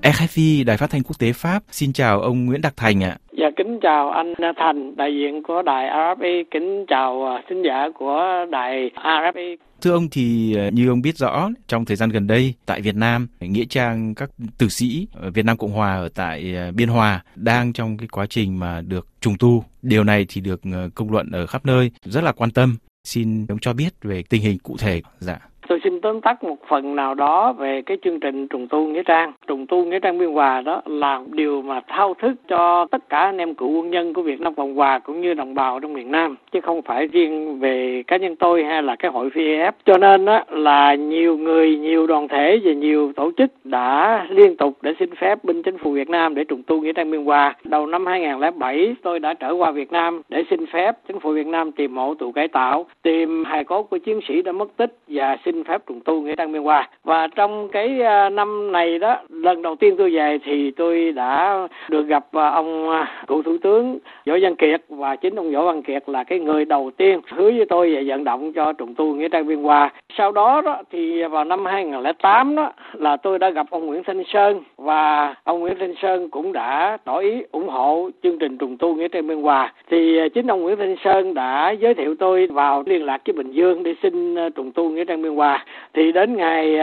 RFI, Đài Phát thanh Quốc tế Pháp, xin chào ông Nguyễn Đắc Thành ạ. Dạ, kính chào anh Thành, đại diện của đài RFI, kính chào thính giả của đài RFI. Thưa ông thì như ông biết rõ, trong thời gian gần đây tại Việt Nam, nghĩa trang các tử sĩ ở Việt Nam Cộng Hòa ở tại Biên Hòa đang trong cái quá trình mà được trùng tu. Điều này thì được công luận ở khắp nơi rất là quan tâm. Xin ông cho biết về tình hình cụ thể. Dạ. Tôi xin tóm tắt một phần nào đó về cái chương trình trùng tu nghĩa trang. Trùng tu nghĩa trang Biên Hòa đó là điều mà thao thức cho tất cả anh em cựu quân nhân của Việt Nam Cộng Hòa cũng như đồng bào trong miền Nam, chứ không phải riêng về cá nhân tôi hay là cái hội VF. Cho nên đó là nhiều người, nhiều đoàn thể và nhiều tổ chức đã liên tục để xin phép bên chính phủ Việt Nam để trùng tu nghĩa trang Biên Hòa. Đầu năm 2007 tôi đã trở qua Việt Nam để xin phép chính phủ Việt Nam tìm mộ tù cải tạo, tìm hài cốt của chiến sĩ đã mất tích và xin phép trùng tu nghĩa trang Biên Hòa. Và trong cái năm này đó, lần đầu tiên tôi về thì tôi đã được gặp ông cựu thủ tướng Võ Văn Kiệt, và chính ông Võ Văn Kiệt là cái người đầu tiên hứa với tôi và vận động cho trùng tu nghĩa trang Biên Hòa. Sau đó thì vào năm 2008 đó là tôi đã gặp ông Nguyễn Thanh Sơn, và ông Nguyễn Thanh Sơn cũng đã tỏ ý ủng hộ chương trình trùng tu nghĩa trang Biên Hòa. Thì chính ông Nguyễn Thanh Sơn đã giới thiệu tôi vào liên lạc với Bình Dương để xin trùng tu nghĩa trang Biên Hòa. Thì đến ngày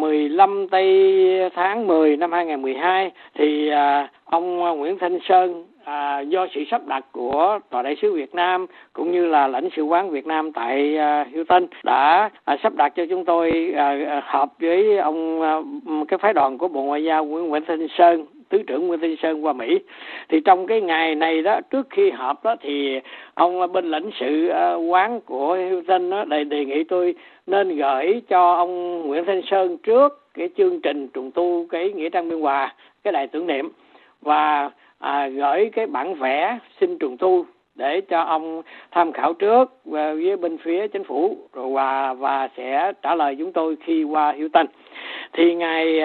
15 tây tháng 10 năm 2012 thì ông Nguyễn Thanh Sơn do sự sắp đặt của Tòa đại sứ Việt Nam cũng như là lãnh sự quán Việt Nam tại Houston đã sắp đặt cho chúng tôi họp với ông cái phái đoàn của Bộ Ngoại giao Nguyễn Thanh Sơn, Thứ trưởng Nguyễn Thanh Sơn qua Mỹ. Thì trong cái ngày này đó, trước khi họp đó thì ông bên lãnh sự quán của Houston đó đề nghị tôi nên gửi cho ông Nguyễn Thanh Sơn trước cái chương trình trùng tu cái nghĩa trang Biên Hòa, cái đài tưởng niệm, và gửi cái bản vẽ xin trùng tu để cho ông tham khảo trước với bên phía chính phủ rồi và sẽ trả lời chúng tôi khi qua Houston. Thì ngày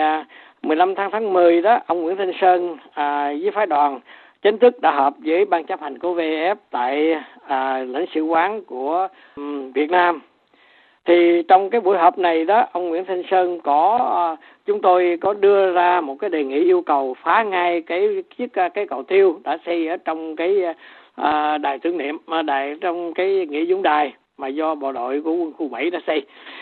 15 tháng 10 đó, ông Nguyễn Thanh Sơn với phái đoàn chính thức đã họp với ban chấp hành của VF tại lãnh sự quán của Việt Nam. Thì trong cái buổi họp này đó, ông Nguyễn Thanh Sơn chúng tôi có đưa ra một cái đề nghị yêu cầu phá ngay cái cầu tiêu đã xây ở trong cái đài tưởng niệm, trong cái nghĩa dũng đài mà do bộ đội của quân khu 7 đã xây.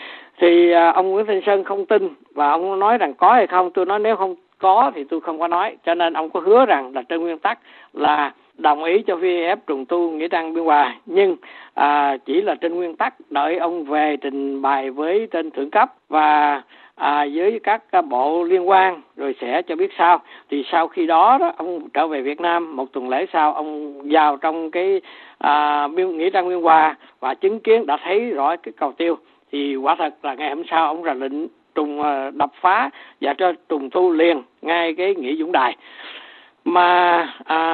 Thì ông Nguyễn Thanh Sơn không tin và ông nói rằng có hay không. Tôi nói nếu không có thì tôi không có nói. Cho nên ông có hứa rằng là trên nguyên tắc là đồng ý cho VF trùng tu nghĩa trang Biên Hòa, nhưng chỉ là trên nguyên tắc, đợi ông về trình bày với trên thượng cấp và với các bộ liên quan rồi sẽ cho biết sau. Thì sau khi đó ông trở về Việt Nam, một tuần lễ sau ông vào trong cái nghĩa trang Biên Hòa và chứng kiến, đã thấy rõ cái cầu tiêu. Thì quả thật là ngày hôm sau ông ra lệnh đập phá và cho trùng tu liền ngay cái nghĩa dũng đài. Mà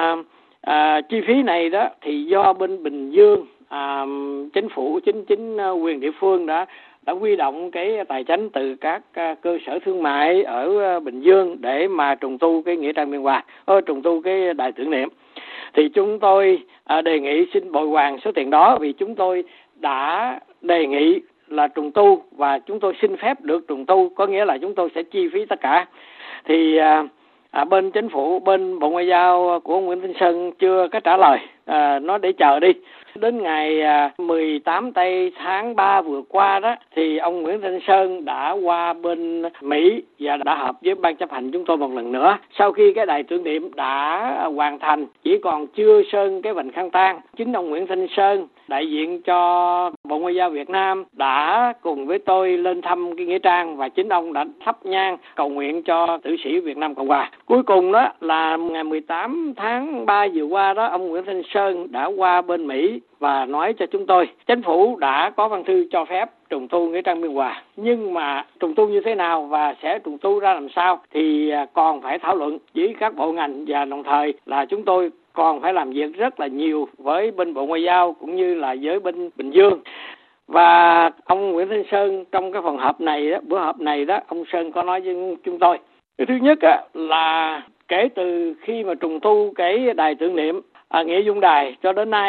chi phí này đó thì do bên Bình Dương, chính phủ, chính quyền địa phương đã huy động cái tài chánh từ các cơ sở thương mại ở Bình Dương để mà trùng tu cái nghĩa trang Biên Hòa, trùng tu cái đài tưởng niệm. Thì chúng tôi đề nghị xin bồi hoàn số tiền đó, vì chúng tôi đã đề nghị là trùng tu và chúng tôi xin phép được trùng tu, có nghĩa là chúng tôi sẽ chi phí tất cả. Thì bên chính phủ, bên Bộ Ngoại giao của Nguyễn Thanh Sơn chưa có trả lời, nói để chờ đi. Đến ngày 18 tây tháng 3 vừa qua đó thì ông Nguyễn Thanh Sơn đã qua bên Mỹ và đã họp với ban chấp hành chúng tôi một lần nữa. Sau khi cái đài tưởng niệm đã hoàn thành, chỉ còn chưa sơn cái vành khăn tang, chính ông Nguyễn Thanh Sơn đại diện cho Bộ Ngoại giao Việt Nam đã cùng với tôi lên thăm cái nghĩa trang và chính ông đã thắp nhang cầu nguyện cho tử sĩ Việt Nam Cộng Hòa. Cuối cùng đó là ngày 18 tháng 3 vừa qua đó, ông Nguyễn Thanh Sơn đã qua bên Mỹ và nói cho chúng tôi chính phủ đã có văn thư cho phép trùng tu nghĩa trang Biên Hòa, nhưng mà trùng tu như thế nào và sẽ trùng tu ra làm sao thì còn phải thảo luận với các bộ ngành, và đồng thời là chúng tôi còn phải làm việc rất là nhiều với bên Bộ Ngoại giao cũng như là với bên Bình Dương. Và ông Nguyễn Thanh Sơn trong cái phần họp này đó, bữa họp này đó, ông Sơn có nói với chúng tôi. Cái thứ nhất là kể từ khi mà trùng tu cái đài tưởng niệm nghĩa dũng đài cho đến nay đó,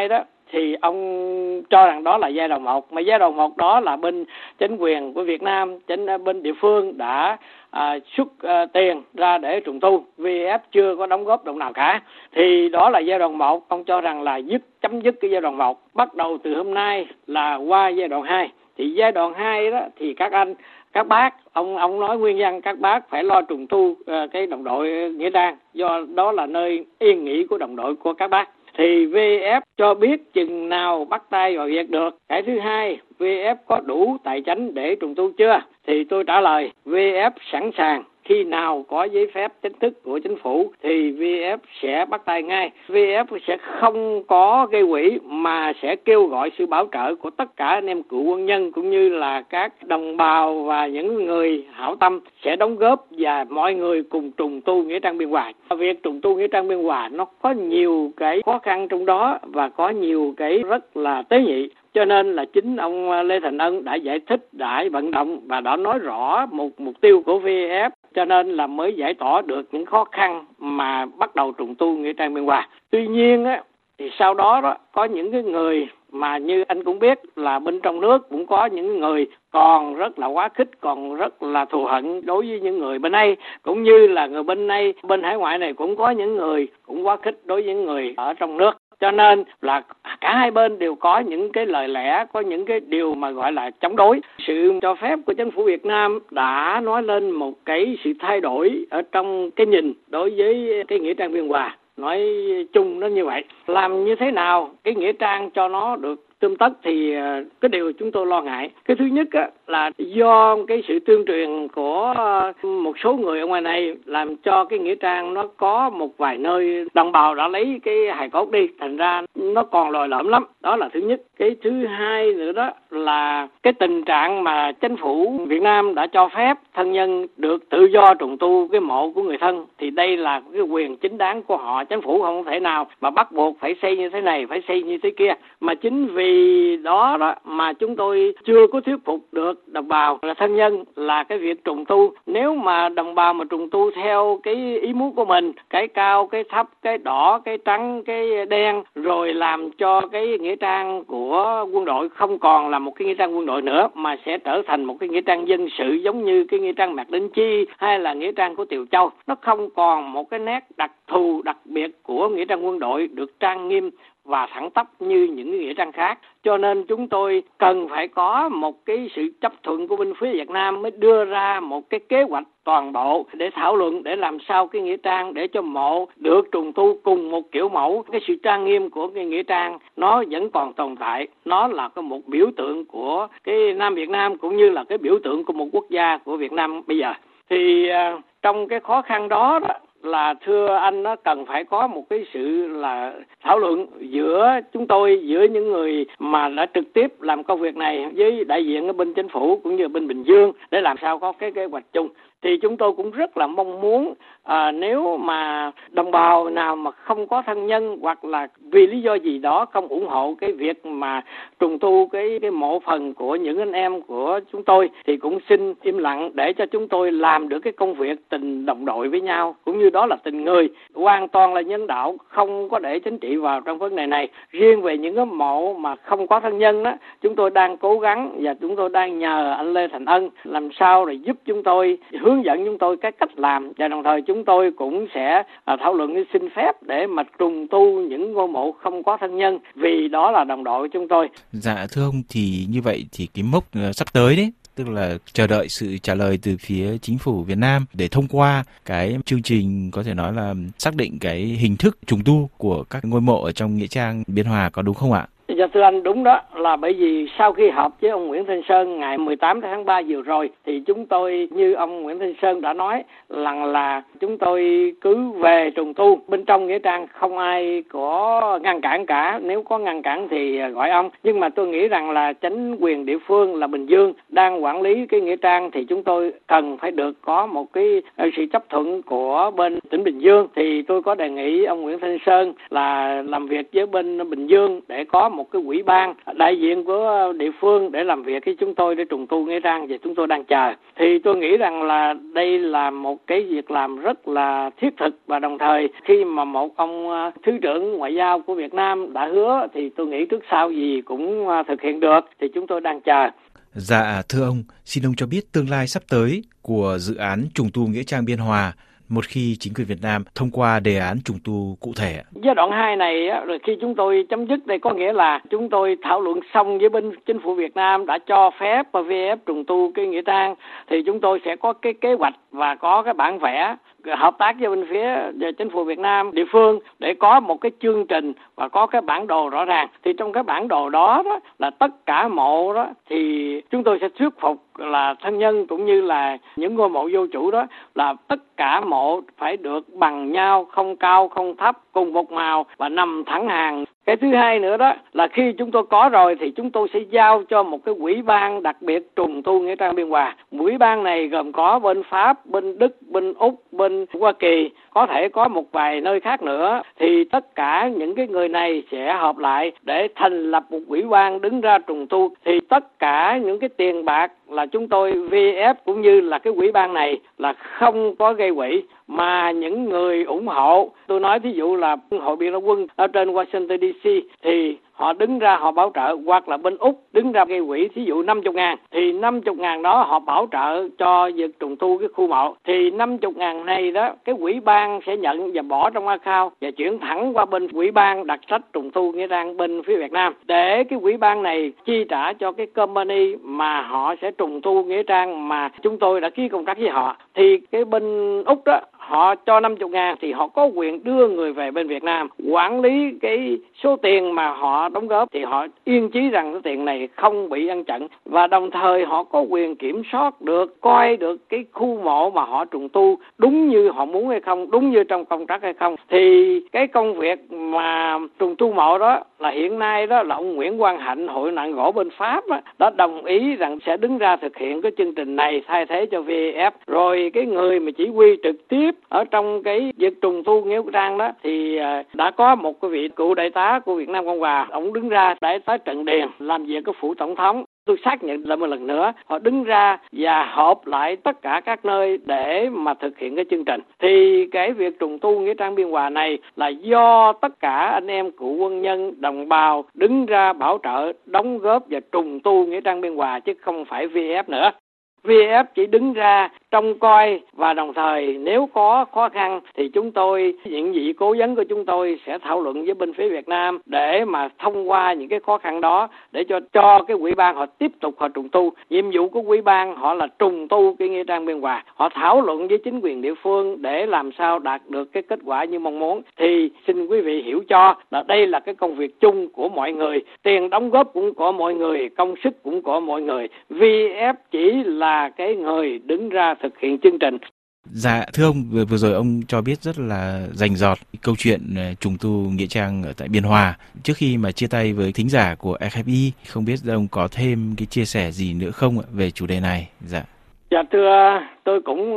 thì ông cho rằng đó là giai đoạn 1. Mà giai đoạn 1 đó là bên chính quyền của Việt Nam, bên địa phương đã xuất tiền ra để trùng tu. VF chưa có đóng góp đồng nào cả. Thì đó là giai đoạn 1. Ông cho rằng là chấm dứt cái giai đoạn 1. Bắt đầu từ hôm nay là qua giai đoạn 2. Thì giai đoạn 2 đó thì các bác, ông nói nguyên nhân các bác phải lo trùng tu cái đồng đội Nghĩa Trang, do đó là nơi yên nghỉ của đồng đội của các bác. Thì VF cho biết chừng nào bắt tay vào việc được. Cái thứ hai, VF có đủ tài chính để trùng tu chưa? Thì tôi trả lời, VF sẵn sàng. Khi nào có giấy phép chính thức của chính phủ thì VF sẽ bắt tay ngay. VF sẽ không có gây quỹ mà sẽ kêu gọi sự bảo trợ của tất cả anh em cựu quân nhân cũng như là các đồng bào và những người hảo tâm sẽ đóng góp và mọi người cùng trùng tu Nghĩa Trang Biên Hòa. Việc trùng tu Nghĩa Trang Biên Hòa nó có nhiều cái khó khăn trong đó và có nhiều cái rất là tế nhị. Cho nên là chính ông Lê Thành Ân đã giải thích, đã vận động và đã nói rõ một mục tiêu của VF, cho nên là mới giải tỏa được những khó khăn mà bắt đầu trùng tu Nghĩa Trang Biên Hòa. Tuy nhiên á, thì sau đó có những cái người mà như anh cũng biết là bên trong nước cũng có những người còn rất là quá khích, còn rất là thù hận đối với những người bên đây, cũng như là người bên đây, bên hải ngoại này cũng có những người cũng quá khích đối với những người ở trong nước. Cho nên là cả hai bên đều có những cái lời lẽ, có những cái điều mà gọi là chống đối. Sự cho phép của chính phủ Việt Nam đã nói lên một cái sự thay đổi ở trong cái nhìn đối với cái Nghĩa Trang Biên Hòa. Nói chung nó như vậy. Làm như thế nào cái Nghĩa Trang cho nó được tươm tất thì cái điều chúng tôi lo ngại. Cái thứ nhất á, là do cái sự tuyên truyền của một số người ở ngoài này làm cho cái Nghĩa Trang nó có một vài nơi đồng bào đã lấy cái hài cốt đi, thành ra nó còn lồi lõm lắm. Đó là thứ nhất. Cái thứ hai nữa đó là cái tình trạng mà chính phủ Việt Nam đã cho phép thân nhân được tự do trùng tu cái mộ của người thân, thì đây là cái quyền chính đáng của họ. Chính phủ không thể nào mà bắt buộc phải xây như thế này, phải xây như thế kia. Mà chính vì đó mà chúng tôi chưa có thuyết phục được đồng bào là thân nhân là cái việc trùng tu. Nếu mà đồng bào mà trùng tu theo cái ý muốn của mình, cái cao, cái thấp, cái đỏ, cái trắng, cái đen, rồi làm cho cái Nghĩa Trang của quân đội không còn là một cái Nghĩa Trang quân đội nữa, mà sẽ trở thành một cái Nghĩa Trang dân sự giống như cái Nghĩa Trang Mạc Đỉnh Chi hay là Nghĩa Trang của Tiều Châu. Nó không còn một cái nét đặc thù đặc biệt của Nghĩa Trang quân đội được trang nghiêm và thẳng tắp như những nghĩa trang khác. Cho nên chúng tôi cần phải có một cái sự chấp thuận của bên phía Việt Nam mới đưa ra một cái kế hoạch toàn bộ để thảo luận, để làm sao cái Nghĩa Trang để cho mộ được trùng tu cùng một kiểu mẫu. Cái sự trang nghiêm của cái Nghĩa Trang nó vẫn còn tồn tại. Nó là một biểu tượng của cái Nam Việt Nam cũng như là cái biểu tượng của một quốc gia của Việt Nam bây giờ. Thì trong cái khó khăn đó là thưa anh, nó cần phải có một cái sự là thảo luận giữa chúng tôi, giữa những người mà đã trực tiếp làm công việc này với đại diện ở bên chính phủ cũng như bên Bình Dương để làm sao có cái kế hoạch chung. Thì chúng tôi cũng rất là mong muốn nếu mà đồng bào nào mà không có thân nhân hoặc là vì lý do gì đó không ủng hộ cái việc mà trùng tu cái mộ phần của những anh em của chúng tôi thì cũng xin im lặng để cho chúng tôi làm được cái công việc tình đồng đội với nhau, cũng như đó là tình người, hoàn toàn là nhân đạo, không có để chính trị vào trong vấn đề này. Riêng về những cái mộ mà không có thân nhân đó, chúng tôi đang cố gắng và chúng tôi đang nhờ anh Lê Thành Ân làm sao để giúp chúng tôi, hướng dẫn chúng tôi cái cách làm, và đồng thời chúng tôi cũng sẽ thảo luận xin phép để mà trùng tu những ngôi mộ không có thân nhân, vì đó là đồng đội của chúng tôi. Dạ thưa ông, thì như vậy thì cái mốc sắp tới đấy, tức là chờ đợi sự trả lời từ phía chính phủ Việt Nam để thông qua cái chương trình có thể nói là xác định cái hình thức trùng tu của các ngôi mộ ở trong Nghĩa Trang Biên Hòa, có đúng không ạ? Dạ thưa anh, đúng đó, là bởi vì sau khi họp với ông Nguyễn Thanh Sơn ngày 18 tháng 3 vừa rồi thì chúng tôi, như ông Nguyễn Thanh Sơn đã nói, là chúng tôi cứ về trùng tu. Bên trong Nghĩa Trang không ai có ngăn cản cả, nếu có ngăn cản thì gọi ông. Nhưng mà tôi nghĩ rằng là chính quyền địa phương là Bình Dương đang quản lý cái Nghĩa Trang thì chúng tôi cần phải được có một cái sự chấp thuận của bên tỉnh Bình Dương. Thì tôi có đề nghị ông Nguyễn Thanh Sơn là làm việc với bên Bình Dương để có một một cái ủy ban đại diện của địa phương để làm việc với chúng tôi để trùng tu nghĩa trang, và chúng tôi đang chờ. Thì tôi nghĩ rằng là đây là một cái việc làm rất là thiết thực, và đồng thời khi mà một ông thứ trưởng ngoại giao của Việt Nam đã hứa thì tôi nghĩ trước sau gì cũng thực hiện được, thì chúng tôi đang chờ. Dạ, thưa ông, xin ông cho biết tương lai sắp tới của dự án trùng tu nghĩa trang Biên Hòa một khi chính quyền Việt Nam thông qua đề án trùng tu cụ thể. Giai đoạn 2 này rồi khi chúng tôi chấm dứt đây, có nghĩa là chúng tôi thảo luận xong với bên chính phủ Việt Nam đã cho phép VF trùng tu cái nghĩa trang, thì chúng tôi sẽ có cái kế hoạch và có cái bản vẽ hợp tác với bên phía chính phủ Việt Nam địa phương để có một cái chương trình và có cái bản đồ rõ ràng. Thì trong cái bản đồ đó là tất cả mộ đó thì chúng tôi sẽ thuyết phục là thân nhân cũng như là những ngôi mộ vô chủ đó là tất cả mộ phải được bằng nhau, không cao không thấp, cùng một màu và nằm thẳng hàng. Cái thứ hai nữa đó là khi chúng tôi có rồi thì chúng tôi sẽ giao cho một cái ủy ban đặc biệt trùng tu nghĩa trang Biên Hòa. Ủy ban này gồm có bên Pháp, bên Đức, bên Úc, bên Hoa Kỳ, có thể có một vài nơi khác nữa. Thì tất cả những cái người này sẽ họp lại để thành lập một ủy ban đứng ra trùng tu. Thì tất cả những cái tiền bạc là chúng tôi VF cũng như là cái ủy ban này là không có gây quỹ, mà những người ủng hộ, tôi nói thí dụ là Hội Biệt Động Quân ở trên Washington DC thì họ đứng ra họ bảo trợ, hoặc là bên Úc đứng ra gây quỹ thí dụ 50.000, thì 50.000 đó họ bảo trợ cho việc trùng tu cái khu mộ. Thì 50.000 này đó cái ủy ban sẽ nhận và bỏ trong account và chuyển thẳng qua bên ủy ban đặc trách trùng tu nghĩa trang bên phía Việt Nam, để cái ủy ban này chi trả cho cái company mà họ sẽ trùng tu nghĩa trang mà chúng tôi đã ký công tác với họ. Thì cái bên Úc đó họ cho 50.000 thì họ có quyền đưa người về bên Việt Nam quản lý cái số tiền mà họ đóng góp, thì họ yên chí rằng cái tiền này không bị ăn chặn, và đồng thời họ có quyền kiểm soát được, coi được cái khu mộ mà họ trùng tu đúng như họ muốn hay không, đúng như trong công tác hay không. Thì cái công việc mà trùng tu mộ đó là hiện nay đó là ông Nguyễn Quang Hạnh, Hội nạn gỗ bên Pháp đó, đã đồng ý rằng sẽ đứng ra thực hiện cái chương trình này thay thế cho VF. Rồi cái người mà chỉ huy trực tiếp ở trong cái việc trùng tu nghĩa trang đó thì đã có một cái vị cựu đại tá của Việt Nam Cộng Hòa, ông đứng ra để tới trận Điền làm việc cái phủ tổng thống. Tôi xác nhận lại một lần nữa, họ đứng ra và họp lại tất cả các nơi để mà thực hiện cái chương trình. Thì cái việc trùng tu nghĩa trang Biên Hòa này là do tất cả anh em cựu quân nhân, đồng bào đứng ra bảo trợ, đóng góp và trùng tu nghĩa trang Biên Hòa, chứ không phải VF nữa. VF chỉ đứng ra trông coi, và đồng thời nếu có khó khăn thì chúng tôi, những vị cố vấn của chúng tôi sẽ thảo luận với bên phía Việt Nam để mà thông qua những cái khó khăn đó để cho cái ủy ban họ tiếp tục họ trùng tu. Nhiệm vụ của ủy ban họ là trùng tu cái nghĩa trang Biên Hòa, họ thảo luận với chính quyền địa phương để làm sao đạt được cái kết quả như mong muốn. Thì xin quý vị hiểu cho là đây là cái công việc chung của mọi người, tiền đóng góp cũng của mọi người, công sức cũng của mọi người. VF chỉ là cái người đứng ra thực hiện chương trình. Dạ, thưa ông, vừa rồi ông cho biết rất là rành rọt câu chuyện trùng tu nghĩa trang ở tại Biên Hòa. Trước khi mà chia tay với thính giả của RFI, không biết ông có thêm cái chia sẻ gì nữa không về chủ đề này? Dạ. Dạ thưa, tôi cũng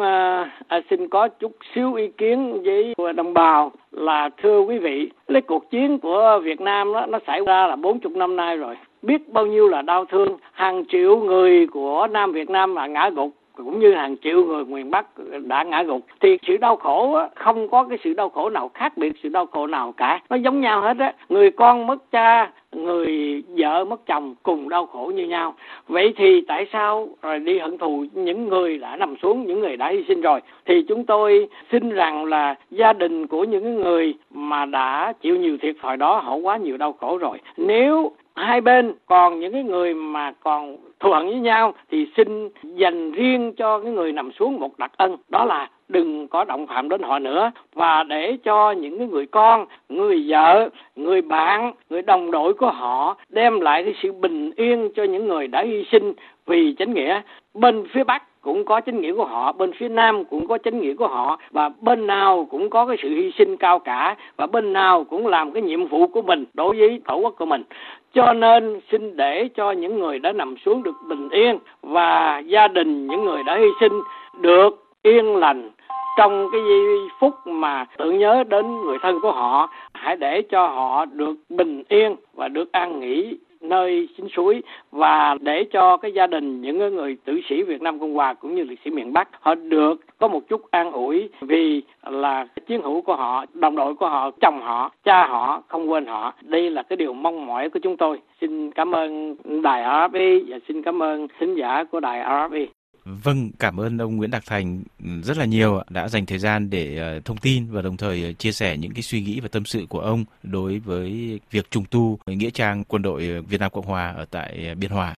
xin có chút xíu ý kiến với đồng bào là thưa quý vị, cái cuộc chiến của Việt Nam đó, nó xảy ra là 40 năm nay rồi. Biết bao nhiêu là đau thương, hàng triệu người của Nam Việt Nam là ngã gục, cũng như hàng triệu người miền Bắc đã ngã gục. Thì sự đau khổ á, không có cái sự đau khổ nào khác biệt sự đau khổ nào cả, nó giống nhau hết á. Người con mất cha, người vợ mất chồng cùng đau khổ như nhau. Vậy thì tại sao rồi đi hận thù những người đã nằm xuống, những người đã hy sinh rồi? Thì chúng tôi xin rằng là gia đình của những người mà đã chịu nhiều thiệt thòi đó, họ quá nhiều đau khổ rồi. Nếu hai bên còn những cái người mà còn thù hận với nhau thì xin dành riêng cho cái người nằm xuống một đặc ân, đó là đừng có động phạm đến họ nữa, và để cho những cái người con, người vợ, người bạn, người đồng đội của họ đem lại cái sự bình yên cho những người đã hy sinh vì chánh nghĩa. Bên phía Bắc cũng có chánh nghĩa của họ, bên phía Nam cũng có chánh nghĩa của họ, và bên nào cũng có cái sự hy sinh cao cả, và bên nào cũng làm cái nhiệm vụ của mình đối với tổ quốc của mình. Cho nên xin để cho những người đã nằm xuống được bình yên, và gia đình những người đã hy sinh được yên lành, Trong cái giây phút mà tưởng nhớ đến người thân của họ, hãy để cho họ được bình yên và được an nghỉ nơi chính suối, và để cho cái gia đình những người tử sĩ Việt Nam Cộng Hòa cũng như liệt sĩ miền Bắc họ được có một chút an ủi, vì là chiến hữu của họ, đồng đội của họ, chồng họ, cha họ không quên họ. Đây là cái điều mong mỏi của chúng tôi. Xin cảm ơn đài RFI và xin cảm ơn thính giả của đài RFI. Vâng, cảm ơn ông Nguyễn Đạc Thành rất là nhiều đã dành thời gian để thông tin và đồng thời chia sẻ những cái suy nghĩ và tâm sự của ông đối với việc trùng tu nghĩa trang quân đội Việt Nam Cộng Hòa ở tại Biên Hòa.